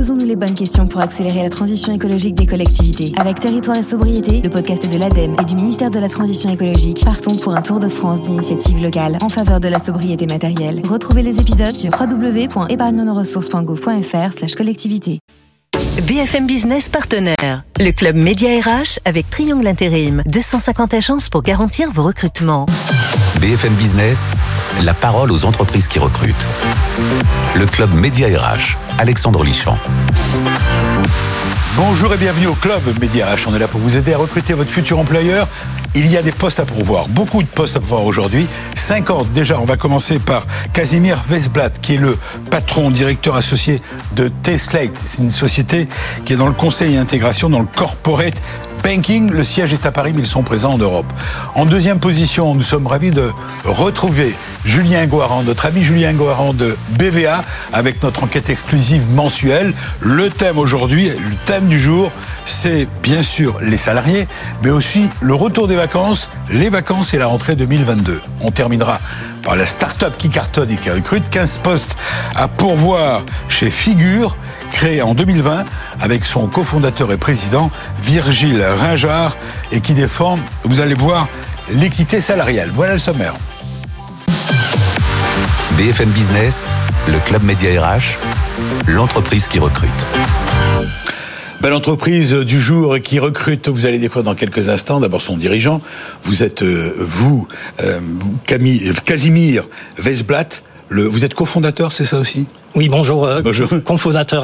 Posons-nous les bonnes questions pour accélérer la transition écologique des collectivités. Avec Territoire et Sobriété, le podcast de l'ADEME et du ministère de la Transition écologique, partons pour un tour de France d'initiatives locales en faveur de la sobriété matérielle. Retrouvez les épisodes sur www.épargnenoressources.gouv.fr/collectivité. BFM Business partenaire. Le club Média RH avec Triangle Intérim. 250 agences pour garantir vos recrutements. BFM Business, la parole aux entreprises qui recrutent. Le club Média RH, Alexandre Lichamp. Bonjour et bienvenue au club Média RH. On est là pour vous aider à recruter votre futur employeur. Il y a des postes à pourvoir, beaucoup de postes à pourvoir aujourd'hui. 50 déjà, on va commencer par Casimir Vesblat, qui est le patron, directeur associé de T-Slate. C'est une société qui est dans le conseil et intégration dans le corporate banking. Le siège est à Paris, mais ils sont présents en Europe. En deuxième position, nous sommes ravis de retrouver Julien Goharan, notre ami Julien Goharan de BVA, avec notre enquête exclusive mensuelle. Le thème aujourd'hui, le thème du jour, c'est bien sûr les salariés, mais aussi le retour des vacances, les vacances et la rentrée 2022. On terminera par la start-up qui cartonne et qui recrute. 15 postes à pourvoir chez Figure, créé en 2020 avec son cofondateur et président Virgile Ringard et qui défend, vous allez voir, l'équité salariale. Voilà le sommaire. BFM Business, le club Média RH, l'entreprise qui recrute. L'entreprise du jour qui recrute, vous allez découvrir dans quelques instants, d'abord son dirigeant. Vous êtes, Casimir Vesblat, vous êtes cofondateur, c'est ça aussi ? Oui, bonjour. Cofondateur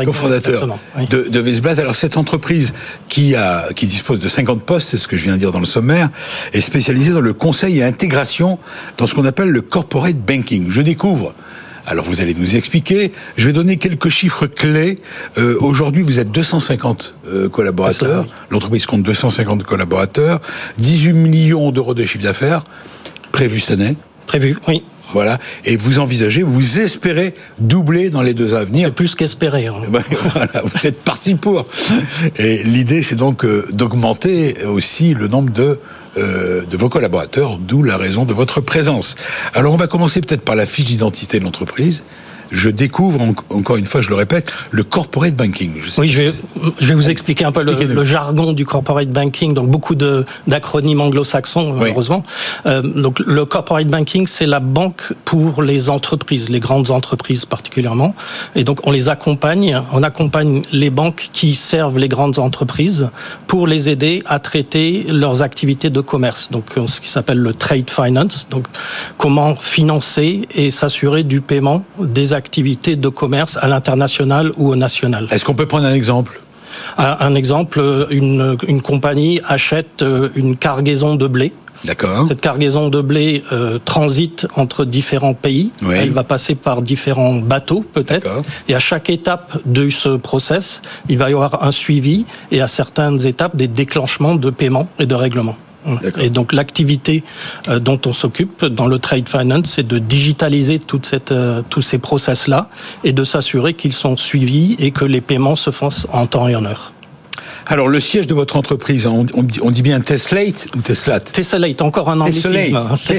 de Vesblat. Alors cette entreprise qui dispose de 50 postes, c'est ce que je viens de dire dans le sommaire, est spécialisée dans le conseil et intégration dans ce qu'on appelle le corporate banking. Je découvre. Alors vous allez nous expliquer. Je vais donner quelques chiffres clés. Aujourd'hui, vous êtes 250 collaborateurs. Ça, oui. L'entreprise compte 250 collaborateurs. 18 millions d'euros de chiffre d'affaires prévu cette année. Prévu, oui. Voilà. Et vous espérez doubler dans les 2 ans à venir. C'est plus qu'espérer. Hein. Voilà, vous êtes parti pour. Et l'idée, c'est donc d'augmenter aussi le nombre de vos collaborateurs, d'où la raison de votre présence. Alors, on va commencer peut-être par la fiche d'identité de l'entreprise. Je découvre, encore une fois, je le répète, le corporate banking. Je vais vous expliquer un peu le jargon du corporate banking, donc beaucoup d'acronymes anglo-saxons, malheureusement. Donc, le corporate banking, c'est la banque pour les entreprises, les grandes entreprises particulièrement. Et donc, on accompagne les banques qui servent les grandes entreprises pour les aider à traiter leurs activités de commerce. Donc, ce qui s'appelle le trade finance. Donc, comment financer et s'assurer du paiement des activités de commerce à l'international ou au national. Est-ce qu'on peut prendre un exemple ? Un exemple, une compagnie achète une cargaison de blé. D'accord. Cette cargaison de blé transite entre différents pays. Oui. Elle va passer par différents bateaux, peut-être. D'accord. Et à chaque étape de ce process, il va y avoir un suivi et à certaines étapes, des déclenchements de paiement et de règlement. D'accord. Et donc l'activité dont on s'occupe dans le trade finance, c'est de digitaliser tous ces process-là et de s'assurer qu'ils sont suivis et que les paiements se font en temps et en heure. Alors, le siège de votre entreprise, on dit bien T-Slate ou T-Slate ? T-Slate, encore un anglicisme.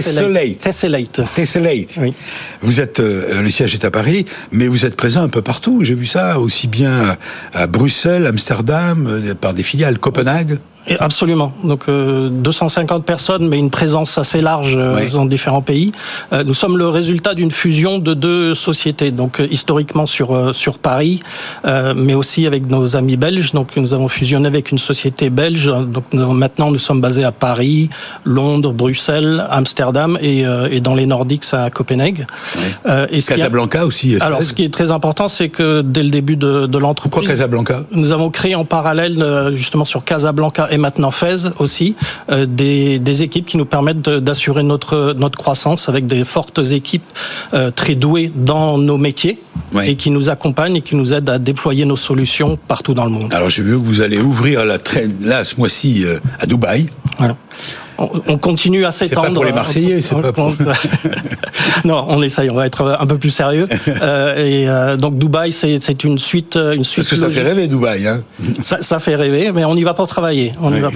T-Slate. Oui. Vous êtes, le siège est à Paris, mais vous êtes présent un peu partout. J'ai vu ça aussi bien à Bruxelles, Amsterdam, par des filiales, Copenhague. Absolument. Donc 250 personnes, mais une présence assez large dans différents pays. Nous sommes le résultat d'une fusion de 2 sociétés. Donc historiquement sur Paris, mais aussi avec nos amis belges. Donc nous avons fusionné avec une société belge. Donc maintenant nous sommes basés à Paris, Londres, Bruxelles, Amsterdam et dans les Nordiques à Copenhague. Et Casablanca aussi. Alors ce qui est très important, c'est que dès le début de l'entreprise, pourquoi Casablanca ? Nous avons créé en parallèle justement sur Casablanca et maintenant Fès aussi, des équipes qui nous permettent d'assurer notre croissance avec des fortes équipes très douées dans nos métiers et qui nous accompagnent et qui nous aident à déployer nos solutions partout dans le monde. Alors j'ai vu que vous allez ouvrir ce mois-ci à Dubaï. Voilà. On continue à s'étendre. C'est pas pour les Marseillais, c'est pas pour... Non, on essaye, on va être un peu plus sérieux. Donc Dubaï, c'est une suite Parce que ça fait rêver, Dubaï. Hein. Ça fait rêver, mais on y va pour travailler.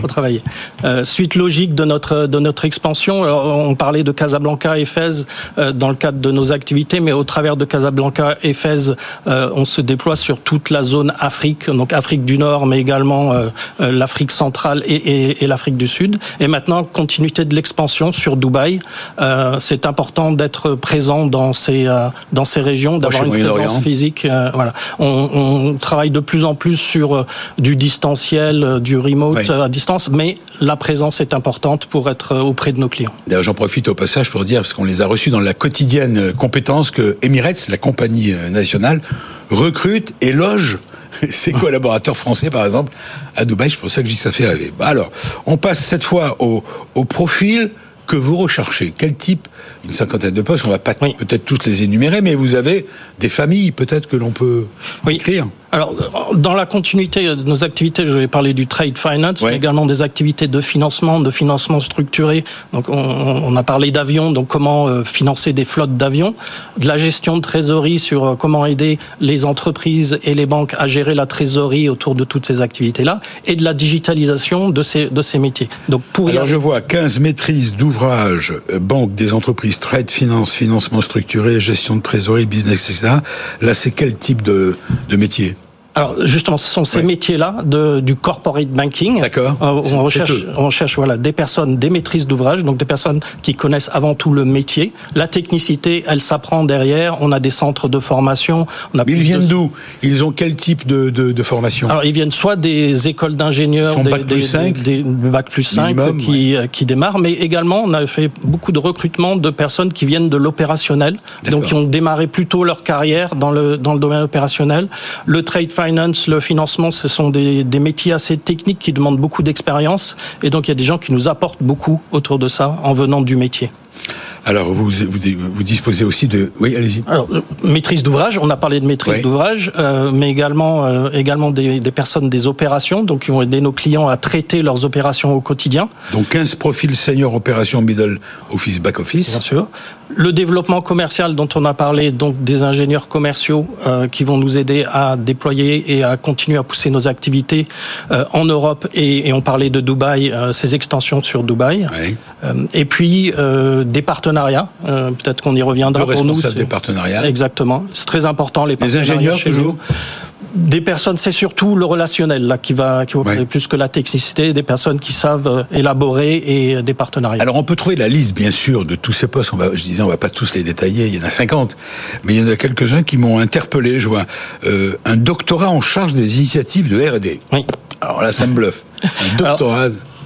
Suite logique de notre expansion. Alors, on parlait de Casablanca et Fès dans le cadre de nos activités, mais au travers de Casablanca et Fès, on se déploie sur toute la zone Afrique, donc Afrique du Nord, mais également l'Afrique centrale et l'Afrique du Sud. Et maintenant, continuité de l'expansion sur Dubaï. C'est important d'être présent dans ces régions, d'avoir une présence physique. Voilà. On travaille de plus en plus sur du distanciel, du remote à distance, mais la présence est importante pour être auprès de nos clients. D'ailleurs, j'en profite au passage pour dire, parce qu'on les a reçus dans la quotidienne compétence, que Emirates, la compagnie nationale, recrute et loge ses collaborateurs français, par exemple, à Dubaï. C'est pour ça que je dis que ça fait rêver. Alors, on passe cette fois au profil que vous recherchez. Quel type? Une cinquantaine de postes, on va pas peut-être tous les énumérer, mais vous avez des familles peut-être que l'on peut écrire. Alors, dans la continuité de nos activités, je vais parler du trade finance, mais également des activités de financement structuré. Donc, on a parlé d'avions, donc comment financer des flottes d'avions, de la gestion de trésorerie sur comment aider les entreprises et les banques à gérer la trésorerie autour de toutes ces activités-là, et de la digitalisation de ces métiers. Donc, je vois 15 maîtrises d'ouvrage, banque des entreprises, trade finance, financement structuré, gestion de trésorerie, business, etc. Là, c'est quel type de métier? Alors justement, ce sont ces métiers-là du corporate banking. D'accord. On recherche des personnes, des maîtrises d'ouvrage, donc des personnes qui connaissent avant tout le métier. La technicité, elle s'apprend derrière. On a des centres de formation. Mais ils viennent d'où? Ils ont quel type de formation? Alors ils viennent soit des écoles d'ingénieurs, des bac plus 5 minimum, qui démarrent, mais également on a fait beaucoup de recrutement de personnes qui viennent de l'opérationnel, donc qui ont démarré plutôt leur carrière dans le domaine opérationnel. Le trade finance, le financement, ce sont des métiers assez techniques qui demandent beaucoup d'expérience, et donc il y a des gens qui nous apportent beaucoup autour de ça en venant du métier. Alors, vous disposez aussi de... Oui, allez-y. Alors, maîtrise d'ouvrage, on a parlé de maîtrise d'ouvrage, mais également des personnes des opérations, donc qui vont aider nos clients à traiter leurs opérations au quotidien. Donc 15 profils senior opération middle office, back office. Bien sûr. Le développement commercial dont on a parlé, donc des ingénieurs commerciaux qui vont nous aider à déployer et à continuer à pousser nos activités en Europe, et on parlait de Dubaï, ces extensions sur Dubaï. Oui. Et puis des partenariats, peut-être qu'on y reviendra. Le responsable des partenariats. Exactement, c'est très important les partenariats. Les ingénieurs chez toujours. Nous. Des personnes, c'est surtout le relationnel là qui va parler plus que la technicité, des personnes qui savent élaborer, et des partenariats. Alors on peut trouver la liste bien sûr de tous ces postes, on va pas tous les détailler, il y en a 50, mais il y en a quelques-uns qui m'ont interpellé. Je vois un doctorat en charge des initiatives de R&D. Oui. Alors là ça me bluffe. Un doctorat.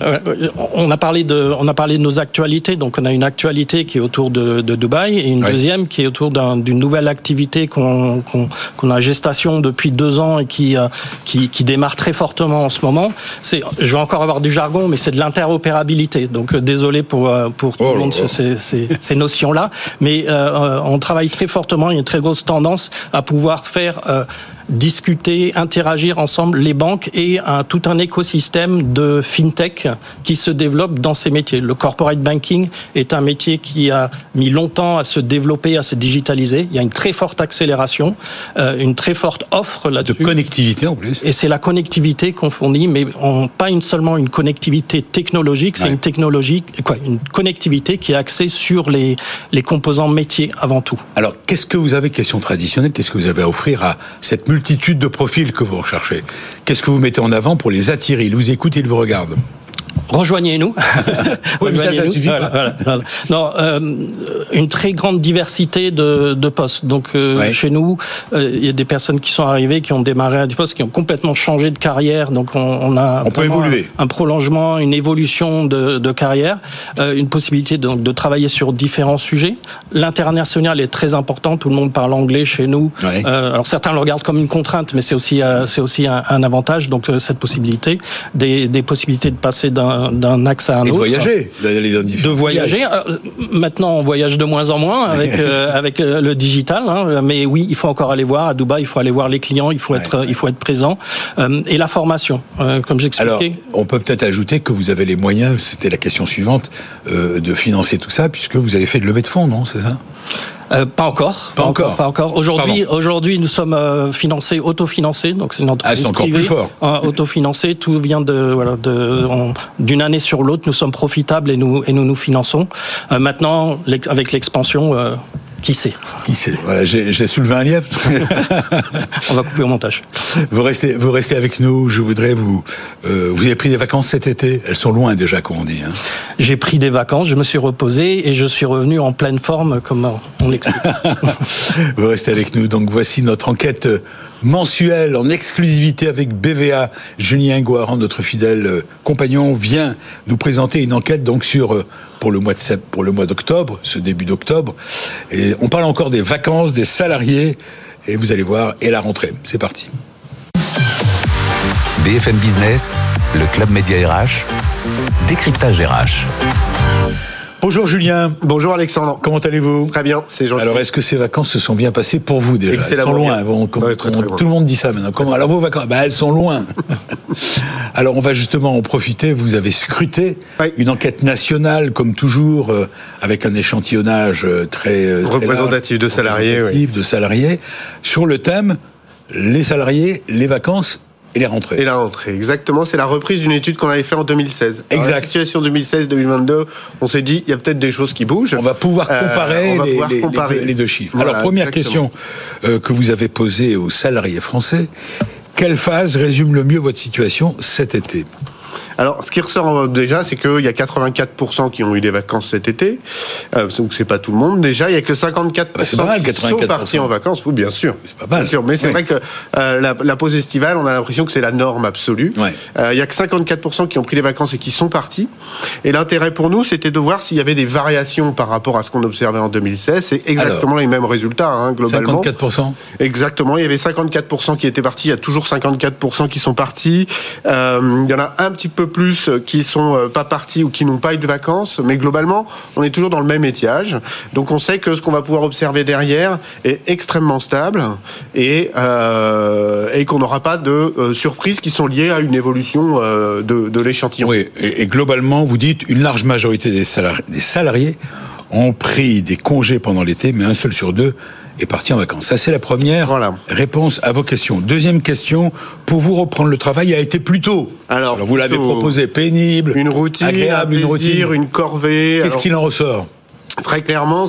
On a parlé de nos actualités, donc on a une actualité qui est autour de Dubaï, et une deuxième qui est autour d'une nouvelle activité qu'on a en gestation depuis 2 ans et qui démarre très fortement en ce moment. Je vais encore avoir du jargon, mais c'est de l'interopérabilité. Donc désolé pour tout le monde sur ces notions-là, mais on travaille très fortement. Il y a une très grosse tendance à pouvoir faire discuter, interagir ensemble les banques et tout un écosystème de fintech qui se développe dans ces métiers. Le corporate banking est un métier qui a mis longtemps à se développer, à se digitaliser. Il y a une très forte accélération, une très forte offre là-dessus. De connectivité en plus. Et c'est la connectivité qu'on fournit, mais pas seulement une connectivité technologique, c'est une connectivité qui est axée sur les composants métiers avant tout. Alors, question traditionnelle, qu'est-ce que vous avez à offrir à cette multitude de profils que vous recherchez? Qu'est-ce que vous mettez en avant pour les attirer? Ils vous écoutent, ils vous regardent. Rejoignez-nous. Oui, mais ça suffit pas. Voilà. Non, une très grande diversité de postes. Donc, chez nous, il y a des personnes qui sont arrivées, qui ont démarré à des postes, qui ont complètement changé de carrière. Donc, on peut évoluer. Un prolongement, une évolution de carrière, une possibilité de travailler sur différents sujets. L'international est très important. Tout le monde parle anglais chez nous. Ouais. Alors, certains le regardent comme une contrainte, mais c'est aussi un avantage. Donc, cette possibilité, des possibilités de passer d'un d'un axe à un autre. De voyager, de voyager. Maintenant, on voyage de moins en moins avec le digital, hein, mais oui, il faut encore aller voir à Dubaï, il faut aller voir les clients, il faut être présent, et la formation, comme j'expliquais. Alors, on peut peut-être ajouter que vous avez les moyens, c'était la question suivante, de financer tout ça, puisque vous avez fait de levée de fonds, non, c'est ça ? Pas encore. Aujourd'hui, nous sommes autofinancés, donc c'est une entreprise privée. Autofinancée, tout vient d'une année sur l'autre, nous sommes profitables et nous finançons. Maintenant, avec l'expansion, qui sait ? Voilà, j'ai soulevé un lièvre. On va couper au montage. Vous restez avec nous. Je voudrais vous avez pris des vacances cet été. Elles sont loin déjà, comme on dit. Hein. J'ai pris des vacances, je me suis reposé et je suis revenu en pleine forme, comme on l'explique. Vous restez avec nous. Donc voici notre enquête mensuelle en exclusivité avec BVA. Julien Gouaran, notre fidèle compagnon, vient nous présenter une enquête donc pour le mois d'octobre, ce début d'octobre. Et on parle encore des vacances des salariés et vous allez voir, et la rentrée. C'est parti. BFM Business, le Club Média RH, décryptage RH. Bonjour Julien. Bonjour Alexandre. Comment allez-vous ? Très bien, c'est gentil. Alors, est-ce que ces vacances se sont bien passées pour vous déjà ? Excellemment. Elles sont loin. Très loin. Tout le monde dit ça maintenant. Alors vos vacances, elles sont loin. Alors on va justement en profiter. Vous avez scruté une enquête nationale, comme toujours, avec un échantillonnage très représentatif de salariés, sur le thème les salariés, les vacances et les rentrées. Et la rentrée, exactement. C'est la reprise d'une étude qu'on avait faite en 2016. Exact. Alors, la situation 2016-2022, on s'est dit, il y a peut-être des choses qui bougent. On va pouvoir comparer les deux chiffres. Voilà, alors, première exactement. question que vous avez posée aux salariés français. Quelle phase résume le mieux votre situation cet été ? Alors, ce qui ressort déjà, c'est qu'il y a 84% qui ont eu des vacances cet été. Donc, c'est pas tout le monde. Déjà, il y a que 54% qui sont partis en vacances. Oui, bien sûr. C'est pas mal. Bien sûr. Mais c'est vrai que la pause estivale, on a l'impression que c'est la norme absolue. Ouais. Il y a que 54% qui ont pris les vacances et qui sont partis. Et l'intérêt pour nous, c'était de voir s'il y avait des variations par rapport à ce qu'on observait en 2016. C'est exactement les mêmes résultats, hein, globalement. 54%. Exactement. Il y avait 54% qui étaient partis. Il y a toujours 54% qui sont partis. Il y en a un petit peu plus qui sont pas partis ou qui n'ont pas eu de vacances, mais globalement, on est toujours dans le même étiage. Donc on sait que ce qu'on va pouvoir observer derrière est extrêmement stable et qu'on n'aura pas de surprises qui sont liées à une évolution de l'échantillon. Oui, et globalement, vous dites une large majorité des salariés ont pris des congés pendant l'été, mais un seul sur deux est parti en vacances. Ça, c'est la première réponse à vos questions. Deuxième question, pour vous reprendre le travail a été plutôt. Alors vous l'avez proposé, pénible, une routine, agréable, un plaisir, une corvée. Qu'est-ce qu'il en ressort ? Très clairement,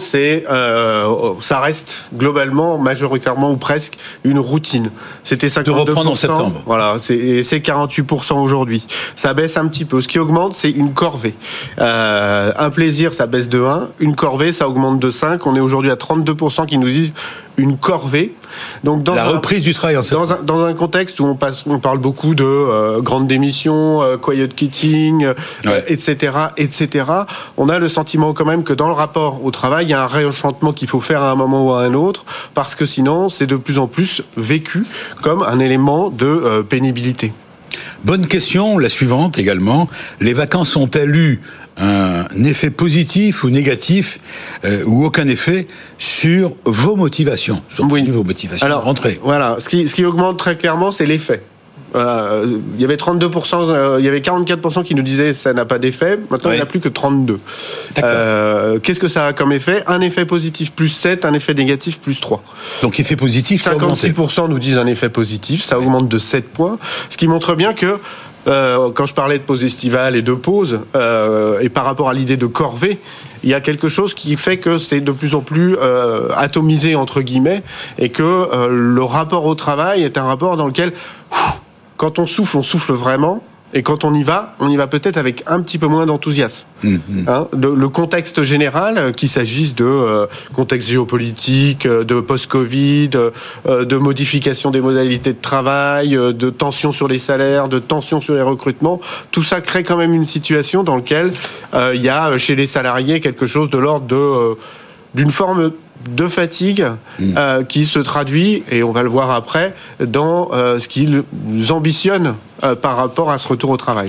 ça reste globalement, majoritairement ou presque une routine. C'était 52%. De reprendre en septembre. Voilà, c'est 48% aujourd'hui. Ça baisse un petit peu. Ce qui augmente, c'est une corvée. Un plaisir, ça baisse de 1. Une corvée, ça augmente de 5. On est aujourd'hui à 32% qui nous disent une corvée. Donc dans reprise du travail en septembre. Dans un contexte où on parle beaucoup de grandes démissions, quiet quitting, etc., on a le sentiment quand même que dans le rapport au travail, il y a un réenchantement qu'il faut faire à un moment ou à un autre, parce que sinon, c'est de plus en plus vécu comme un élément de pénibilité. Bonne question, la suivante également. Les vacances ont-elles eu un effet positif ou négatif ou aucun effet sur vos motivations, vos motivations de rentrée? Voilà, ce qui augmente très clairement, c'est l'effet. Il y avait 32%, il y avait 44% qui nous disaient ça n'a pas d'effet. Maintenant, il n'y en a plus que 32. Qu'est-ce que ça a comme effet ? Un effet positif plus 7, un effet négatif plus 3. Donc effet positif, 56% nous disent un effet positif, ça augmente de 7 points. Ce qui montre bien que quand je parlais de pause estivale et de pause, et par rapport à l'idée de corvée, il y a quelque chose qui fait que c'est de plus en plus atomisé, entre guillemets, et que le rapport au travail est un rapport dans lequel, quand on souffle vraiment, et quand on y va peut-être avec un petit peu moins d'enthousiasme. Hein, le contexte général, qu'il s'agisse de contexte géopolitique, de post-Covid, de modification des modalités de travail, de tension sur les salaires, de tension sur les recrutements, tout ça crée quand même une situation dans laquelle il y a chez les salariés quelque chose de l'ordre d'une forme de fatigue qui se traduit, et on va le voir après, dans ce qu'ils ambitionnent par rapport à ce retour au travail.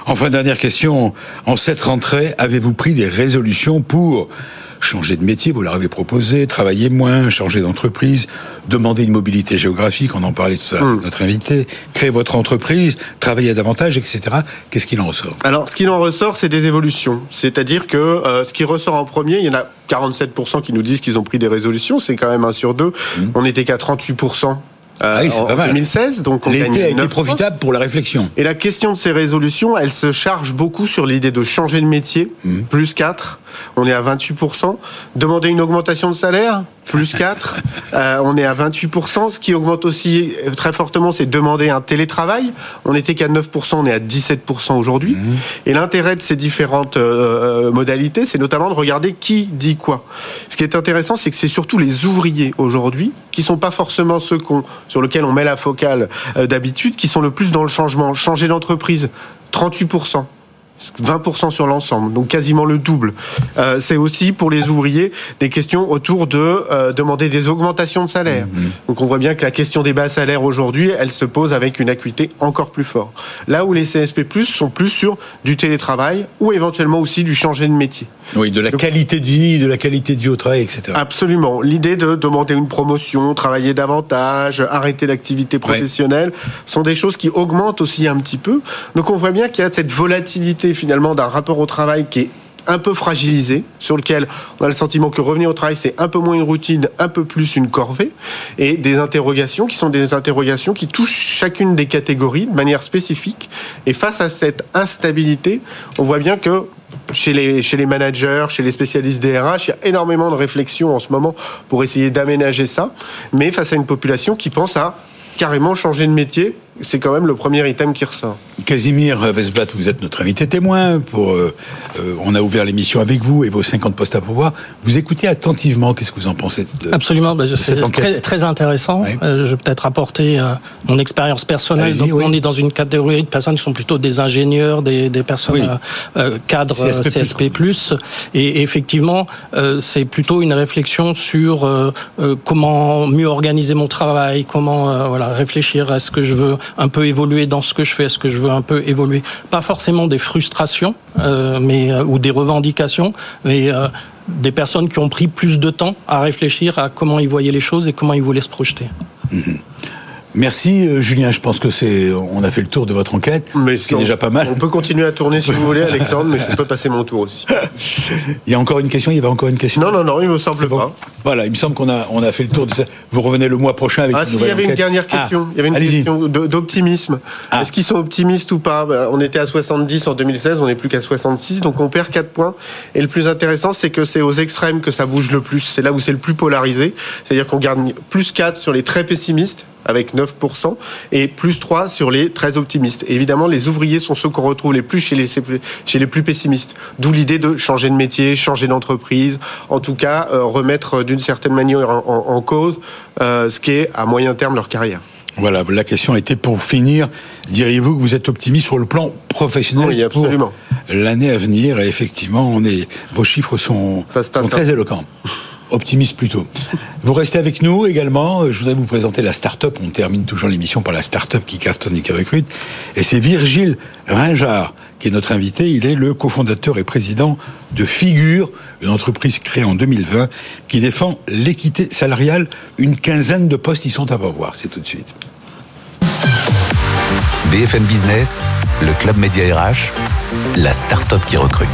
Enfin, dernière question. En cette rentrée, avez-vous pris des résolutions pour changer de métier, vous leur avez proposé, travailler moins, changer d'entreprise, demander une mobilité géographique, on en parlait tout à l'heure avec notre invité, créer votre entreprise, travailler davantage, etc. Qu'est-ce qu'il en ressort ? Alors, ce qu'il en ressort, c'est des évolutions. C'est-à-dire que ce qui ressort en premier, il y en a 47% qui nous disent qu'ils ont pris des résolutions, c'est quand même 1 sur 2. On n'était qu'à 38%. Oui, c'est en pas mal. 2016, donc on L'été a été 9 profitable pour la réflexion. Et la question de ces résolutions, elle se charge beaucoup sur l'idée de changer de métier, plus 4, on est à 28%. Demander une augmentation de salaire, plus 4, on est à 28%. Ce qui augmente aussi très fortement, c'est demander un télétravail. On n'était qu'à 9%, on est à 17% aujourd'hui. Et l'intérêt de ces différentes modalités, c'est notamment de regarder qui dit quoi. Ce qui est intéressant, c'est que c'est surtout les ouvriers aujourd'hui, qui sont pas forcément ceux sur lesquels on met la focale d'habitude, qui sont le plus dans le changement. Changer d'entreprise, 38%. 20% sur l'ensemble, donc quasiment le double. C'est aussi pour les ouvriers des questions autour de demander des augmentations de salaire. Donc on voit bien que la question des bas salaires aujourd'hui, elle se pose avec une acuité encore plus forte. Là où les CSP+, sont plus sur du télétravail ou éventuellement aussi du changer de métier. Oui, de la qualité de vie, de la qualité de vie au travail, etc. Absolument. L'idée de demander une promotion, travailler davantage, arrêter l'activité professionnelle, sont des choses qui augmentent aussi un petit peu. Donc on voit bien qu'il y a cette volatilité finalement d'un rapport au travail qui est un peu fragilisé, sur lequel on a le sentiment que revenir au travail, c'est un peu moins une routine, un peu plus une corvée, et des interrogations qui sont des interrogations qui touchent chacune des catégories de manière spécifique. Et face à cette instabilité, on voit bien que chez les managers, chez les spécialistes des RH, il y a énormément de réflexions en ce moment pour essayer d'aménager ça, mais face à une population qui pense à carrément changer de métier, c'est quand même le premier item qui ressort. Casimir Vesblat, vous êtes notre invité témoin. On a ouvert l'émission avec vous et vos 50 postes à pourvoir. Vous écoutez attentivement. Qu'est-ce que vous en pensez Absolument. C'est très, très intéressant. Oui. Je vais peut-être apporter mon expérience personnelle. Allez-y, donc, on est dans une catégorie de personnes qui sont plutôt des ingénieurs, des personnes cadres CSP+. Et effectivement, c'est plutôt une réflexion sur comment mieux organiser mon travail, comment réfléchir à ce que je veux un peu évoluer dans ce que je fais, est-ce que je veux un peu évoluer, pas forcément des frustrations ou des revendications, mais des personnes qui ont pris plus de temps à réfléchir à comment ils voyaient les choses et comment ils voulaient se projeter. Merci Julien, je pense que on a fait le tour de votre enquête, ce qui est déjà pas mal. On peut continuer à tourner si vous voulez, Alexandre, mais je peux passer mon tour aussi. Il y a encore une question, il y avait encore une question. Non, il me semble pas. Voilà, il me semble qu'on a fait le tour de ça. Vous revenez le mois prochain avec une nouvelle enquête. Il y avait une dernière question. Il y avait une question d'optimisme. Est-ce qu'ils sont optimistes ou pas ? On était à 70 en 2016, on n'est plus qu'à 66, donc on perd 4 points. Et le plus intéressant, c'est que c'est aux extrêmes que ça bouge le plus. C'est là où c'est le plus polarisé. C'est-à-dire qu'on garde plus 4 sur les très pessimistes, avec 9%, et plus 3 sur les très optimistes. Et évidemment, les ouvriers sont ceux qu'on retrouve les plus chez les plus pessimistes. D'où l'idée de changer de métier, changer d'entreprise, en tout cas remettre d'une certaine manière en cause ce qui est à moyen terme leur carrière. Voilà, la question était pour finir, diriez-vous que vous êtes optimiste sur le plan professionnel pour l'année à venir ? Et effectivement, vos chiffres sont très éloquents. Optimiste plutôt. Vous restez avec nous également. Je voudrais vous présenter la start-up. On termine toujours l'émission par la start-up qui cartonne et qui recrute. Et c'est Virgile Ringard qui est notre invité. Il est le cofondateur et président de Figure, une entreprise créée en 2020 qui défend l'équité salariale. Une quinzaine de postes y sont à pourvoir. C'est tout de suite. BFM Business, le Club Média RH, la start-up qui recrute.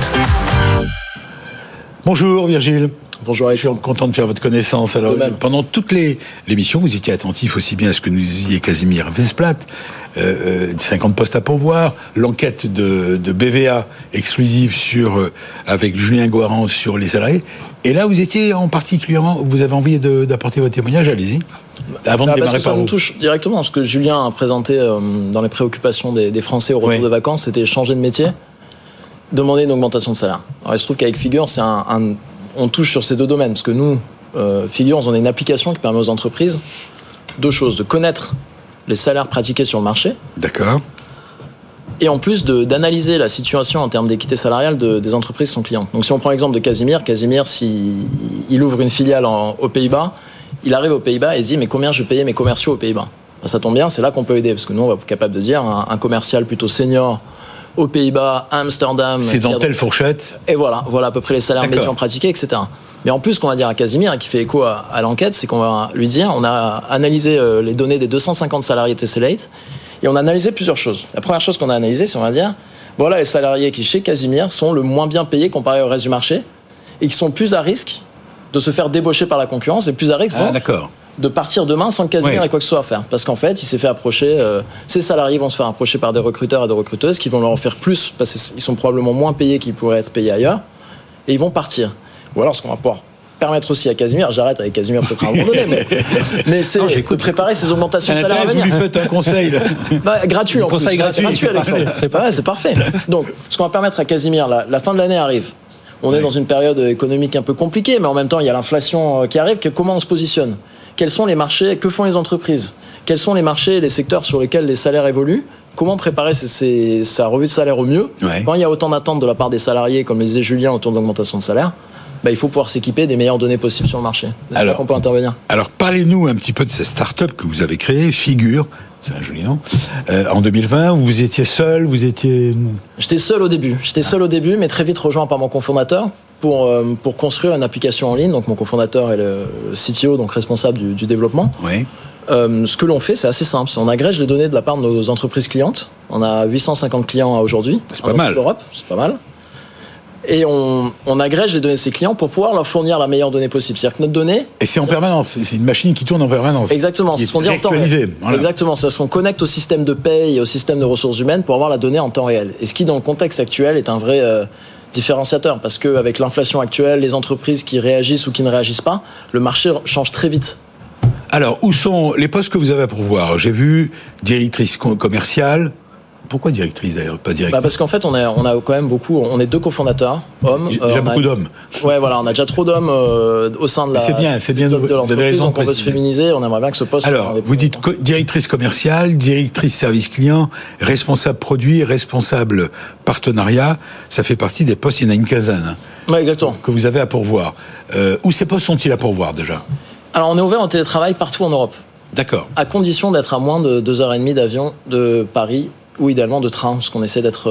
Bonjour Virgile. Bonjour Alexandre. Je suis content de faire votre connaissance. Alors, pendant toute l'émission, vous étiez attentif aussi bien à ce que nous disiez Casimir Vesblat, 50 postes à pourvoir, l'enquête de BVA exclusive avec Julien Goiran sur les salariés. Et là, vous étiez vous avez envie d'apporter votre témoignage, allez-y. Avant de démarrer ça nous touche directement, ce que Julien a présenté dans les préoccupations des Français au retour de vacances, c'était changer de métier, demander une augmentation de salaire. Alors il se trouve qu'avec Figure, on touche sur ces deux domaines, parce que nous, Figure, on a une application qui permet aux entreprises deux choses, de connaître les salaires pratiqués sur le marché. D'accord. Et en plus d'analyser la situation en termes d'équité salariale des entreprises qui sont clientes. Donc si on prend l'exemple de Casimir, s'il ouvre une filiale aux Pays-Bas, il arrive aux Pays-Bas et se dit mais combien je vais payer mes commerciaux aux Pays-Bas ? Ça tombe bien, c'est là qu'on peut aider, parce que nous on va être capable de dire un commercial plutôt senior aux Pays-Bas, à Amsterdam. C'est dans telle fourchette. Et voilà à peu près les salaires médians pratiqués, etc. Mais en plus, ce qu'on va dire à Casimir, qui fait écho à l'enquête, c'est qu'on va lui dire, on a analysé les données des 250 salariés Tessellate, et on a analysé plusieurs choses. La première chose qu'on a analysée, c'est on va dire, voilà les salariés qui, chez Casimir, sont le moins bien payés comparé au reste du marché, et qui sont plus à risque de se faire débaucher par la concurrence, et plus à risque de partir demain sans que Casimir ait quoi que ce soit à faire. Parce qu'en fait, il s'est fait approcher, ces salariés vont se faire approcher par des recruteurs et des recruteuses qui vont leur en faire plus, parce qu'ils sont probablement moins payés qu'ils pourraient être payés ailleurs, et ils vont partir. Ou alors, ce qu'on va pouvoir permettre aussi à Casimir, j'arrête avec Casimir peut-être à un moment donné, mais c'est de préparer ces augmentations de salaire à venir. Vous lui faites un conseil là. Gratuit en plus. Conseil gratuit, Alexandre. C'est parfait. Donc, ce qu'on va permettre à Casimir, la fin de l'année arrive. On est dans une période économique un peu compliquée, mais en même temps, il y a l'inflation qui arrive. Comment on se positionne ? Quels sont les marchés ? Que font les entreprises ? Quels sont les marchés et les secteurs sur lesquels les salaires évoluent ? Comment préparer sa revue de salaire au mieux ? Quand il y a autant d'attentes de la part des salariés, comme le disait Julien, autour de l'augmentation de salaire, il faut pouvoir s'équiper des meilleures données possibles sur le marché. C'est là qu'on peut intervenir. Alors, parlez-nous un petit peu de cette start-up que vous avez créée, Figure. C'est un joli nom. En 2020, vous étiez seul, J'étais seul au début, mais très vite rejoint par mon cofondateur pour construire une application en ligne. Donc, mon cofondateur est le CTO, donc responsable du développement. Oui. Ce que l'on fait, c'est assez simple. On agrège les données de la part de nos entreprises clientes. On a 850 clients aujourd'hui. C'est pas mal. L'Europe, c'est pas mal. Et on agrège les données de ces clients pour pouvoir leur fournir la meilleure donnée possible. C'est-à-dire que notre donnée... Et c'est en permanence, c'est une machine qui tourne en permanence. Exactement, c'est ce qu'on dit en temps réel. Voilà. Exactement, c'est ce qu'on connecte au système de paye et au système de ressources humaines pour avoir la donnée en temps réel. Et ce qui, dans le contexte actuel, est un vrai différenciateur. Parce qu'avec l'inflation actuelle, les entreprises qui réagissent ou qui ne réagissent pas, le marché change très vite. Alors, où sont les postes que vous avez à pourvoir ? J'ai vu directrice commerciale. Pourquoi directrice d'ailleurs, pas directrice ? Parce qu'en fait, on a quand même beaucoup. On est 2 cofondateurs, hommes. Déjà beaucoup d'hommes. Ouais, voilà, on a déjà trop d'hommes au sein de c'est bien de l'entreprise. Donc on veut se féminiser. On aimerait bien que ce poste. Alors, vous dites directrice commerciale, directrice service client, responsable produit, responsable partenariat. Ça fait partie des postes. Il y en a une quinzaine. Ouais, exactement. Que vous avez à pourvoir. Où ces postes sont-ils à pourvoir déjà ? Alors, on est ouvert en télétravail partout en Europe. D'accord. À condition d'être à moins de 2h30 d'avion de Paris. Ou idéalement de train, parce qu'on essaie d'être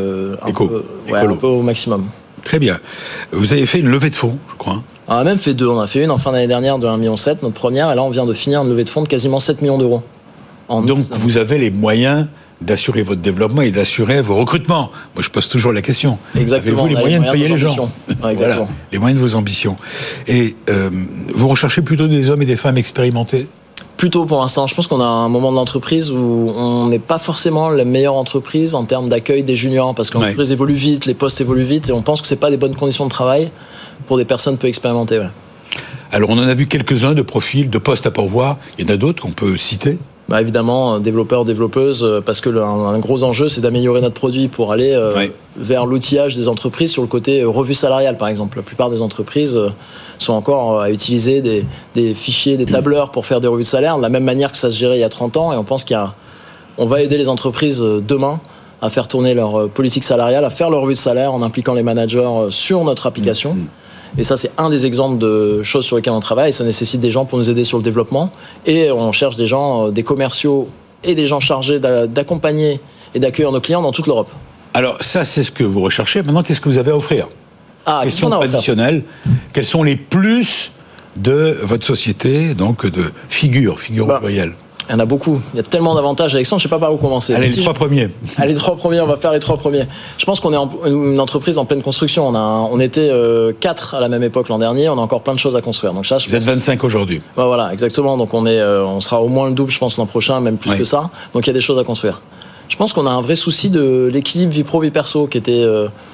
un peu au maximum. Très bien. Vous avez fait une levée de fonds, je crois. On a même fait 2. On a fait une en fin d'année dernière de 1,7 million, notre première, et là on vient de finir une levée de fonds de quasiment 7 millions d'euros. Donc vous avez les moyens d'assurer votre développement et d'assurer vos recrutements. Moi je pose toujours la question. Exactement. Avez-vous les moyens de payer les gens ? Exactement. Voilà, les moyens de vos ambitions. Et vous recherchez plutôt des hommes et des femmes expérimentés ? Plutôt pour l'instant, je pense qu'on a un moment de l'entreprise où on n'est pas forcément la meilleure entreprise en termes d'accueil des juniors, parce que l'entreprise évolue vite, les postes évoluent vite, et on pense que c'est pas des bonnes conditions de travail pour des personnes peu expérimentées. Ouais. Alors on en a vu quelques-uns de profils, de postes à pourvoir. Il y en a d'autres qu'on peut citer. Évidemment, développeurs, développeuses, parce que un gros enjeu, c'est d'améliorer notre produit pour aller vers l'outillage des entreprises sur le côté revue salariale, par exemple. La plupart des entreprises sont encore à utiliser des fichiers, des tableurs pour faire des revues de salaire, de la même manière que ça se gérait il y a 30 ans, et on pense on va aider les entreprises demain à faire tourner leur politique salariale, à faire leur revue de salaire en impliquant les managers sur notre application. Et ça, c'est un des exemples de choses sur lesquelles on travaille. Et ça nécessite des gens pour nous aider sur le développement. Et on cherche des gens, des commerciaux et des gens chargés d'accompagner et d'accueillir nos clients dans toute l'Europe. Alors ça, c'est ce que vous recherchez. Maintenant, qu'est-ce que vous avez à offrir ? Question traditionnelle. Quels sont les plus de votre société, donc de Figure au pluriel ? Il y en a beaucoup. Il y a tellement d'avantages, Alexandre, je ne sais pas par où commencer. Allez, les 3 premiers. Allez, les 3 premiers, on va faire les 3 premiers. Je pense qu'on est une entreprise en pleine construction. On était 4 à la même époque l'an dernier, on a encore plein de choses à construire. Donc, vous êtes 25 aujourd'hui. Voilà, exactement. Donc on sera au moins le double, je pense, l'an prochain, même plus que ça. Donc il y a des choses à construire. Je pense qu'on a un vrai souci de l'équilibre vie pro, vie perso, qui était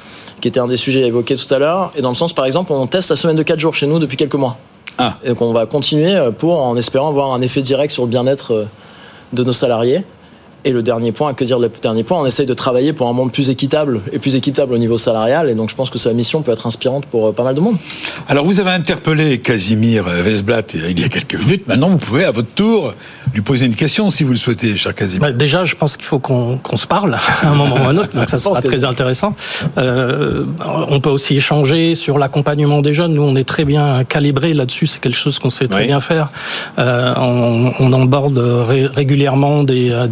un des sujets évoqués tout à l'heure. Et dans le sens, par exemple, on teste la semaine de 4 jours chez nous depuis quelques mois. Et donc on va continuer en espérant avoir un effet direct sur le bien-être de nos salariés. Et le dernier point, on essaye de travailler pour un monde plus équitable et plus équitable au niveau salarial. Et donc je pense que sa mission peut être inspirante pour pas mal de monde. Alors vous avez interpellé Casimir Vesblatt il y a quelques minutes. Maintenant vous pouvez à votre tour lui poser une question si vous le souhaitez, cher Casimir. Déjà je pense qu'il faut qu'on se parle à un moment ou à un autre. Donc ça sera très intéressant. On peut aussi échanger sur l'accompagnement des jeunes. Nous on est très bien calibrés là-dessus. C'est quelque chose qu'on sait très bien faire. On aborde régulièrement des cycles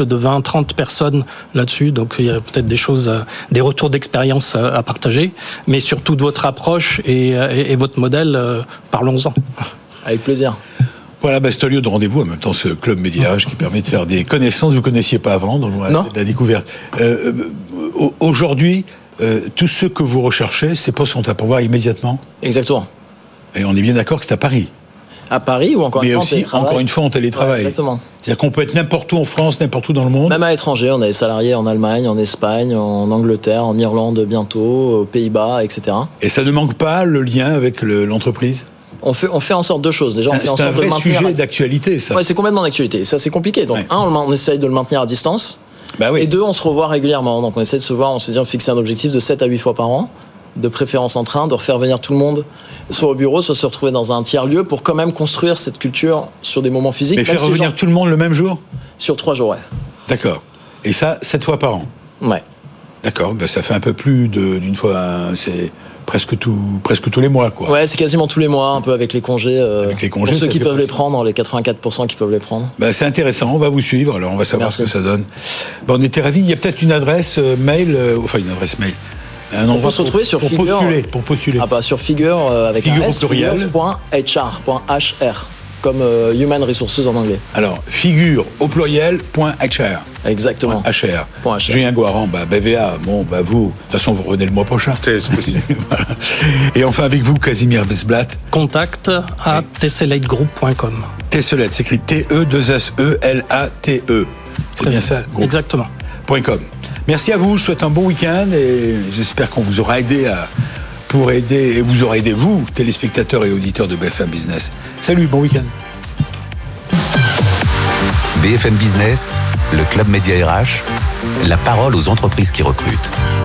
cycle de 20-30 personnes là-dessus, donc il y a peut-être des choses, des retours d'expérience à partager, mais surtout de votre approche et votre modèle, parlons-en. Avec plaisir. Voilà, c'est un lieu de rendez-vous, en même temps ce club médiage qui permet de faire des connaissances que vous ne connaissiez pas avant, donc voilà, de la découverte. Aujourd'hui, tout ce que vous recherchez, ces postes sont à pourvoir immédiatement? Exactement. Et on est bien d'accord que c'est à Paris? À Paris ou encore une fois en télétravail. Encore une fois en télétravail. Ouais, exactement. C'est-à-dire qu'on peut être n'importe où en France, n'importe où dans le monde. Même à l'étranger, on a des salariés en Allemagne, en Espagne, en Angleterre, en Irlande bientôt, aux Pays-Bas, etc. Et ça ne manque pas le lien avec l'entreprise? On fait en sorte deux choses. Déjà, on fait en sorte de maintenir. C'est un vrai sujet d'actualité, ça. Ouais, c'est complètement d'actualité. Ça, c'est compliqué. Donc, on essaye de le maintenir à distance. Bah oui. Et deux, on se revoit régulièrement. Donc, on essaie de se voir, on s'est dit, on fixe un objectif de 7 à 8 fois par an, de préférence en train, de refaire venir tout le monde, soit au bureau, soit se retrouver dans un tiers-lieu pour quand même construire cette culture sur des moments physiques. Mais faire revenir tout le monde le même jour? Sur 3 jours, ouais. D'accord. Et ça, 7 fois par an? Ouais. D'accord. Ben, ça fait un peu plus d'une fois. C'est presque tous les mois, quoi. Ouais, c'est quasiment tous les mois, un peu avec les congés. Avec les congés, pour ceux qui peuvent les prendre, les 84% qui peuvent les prendre. Ben, c'est intéressant, on va vous suivre, alors on va savoir ce que ça donne. Ben, on était ravis. Il y a peut-être une adresse mail, une adresse mail. On peut se retrouver sur Figure. Pour postuler. Ah, sur Figure avec Figure un au S, pluriel. figures.hr, comme Human Resources en anglais. Alors, figure au pluriel.hr. Exactement. .hr. Julien Goiran, BVA, vous, de toute façon, vous revenez le mois prochain. C'est possible. Voilà. Et enfin, avec vous, Casimir Vesblat. Contact à tesselattegroup.com. Tesselat, c'est écrit T-E-2-S-E-L-A-T-E. C'est bien ça? Groupe. Exactement. .com. Merci à vous, je souhaite un bon week-end et j'espère qu'on vous aura aidé et vous aura aidé, vous, téléspectateurs et auditeurs de BFM Business. Salut, bon week-end. BFM Business, le Club Média RH, la parole aux entreprises qui recrutent.